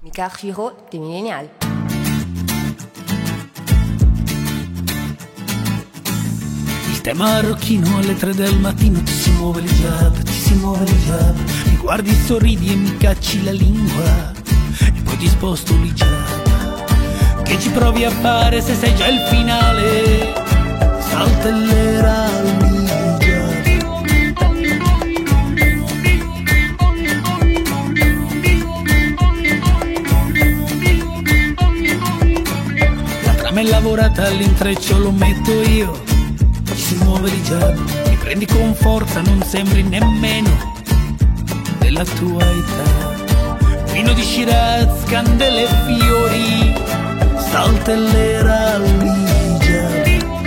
Mikachiro di Millennial. Il tè marocchino alle 3 del mattino, ti si muove l'hijab, ti si muove l'hijab. Mi guardi, sorridi e mi cacci la lingua e poi ti sposto l'hijab. Che ci provi a fare se sei già il finale? Saltellera l'hijab. La trama è lavorata all'intreccio, lo metto io. Si muove l'hijab, mi prendi con forza, non sembri nemmeno della tua età. Vino di Shiraz, candele e fiori, saltellera l'hijab.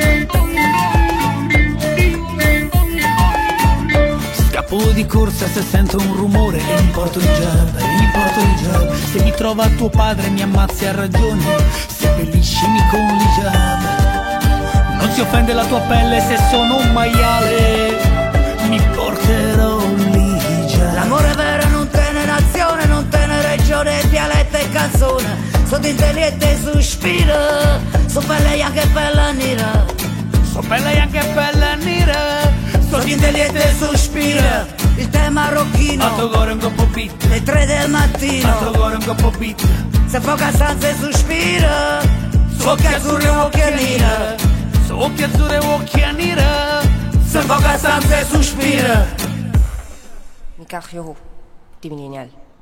Scappo di corsa se sento un rumore e mi porto l'hijab, Se mi trova tuo padre mi ammazzi a ragione, seppelliscimi con l'hijab. Non si offende la tua pelle se sono un maiale, mi porterò l'hijab. L'amore vero non tiene nazione, non tiene regione, dialetto e canzone. Sono intelligente e sospiro, sono bella e anche bella nera. Sono bella e anche bella nera. Sono intelligente e sospiro. Il tè marocchino, a tuo cuore un coppo beat, le 3 del mattino, a tuo cuore un coppo beat. Se poca stanza e sospiro, su occhi azzurri e occhi nera. Su occhi azzurri e occhi nera. Se poca stanza e sospiro. Mikachiro di Millennial.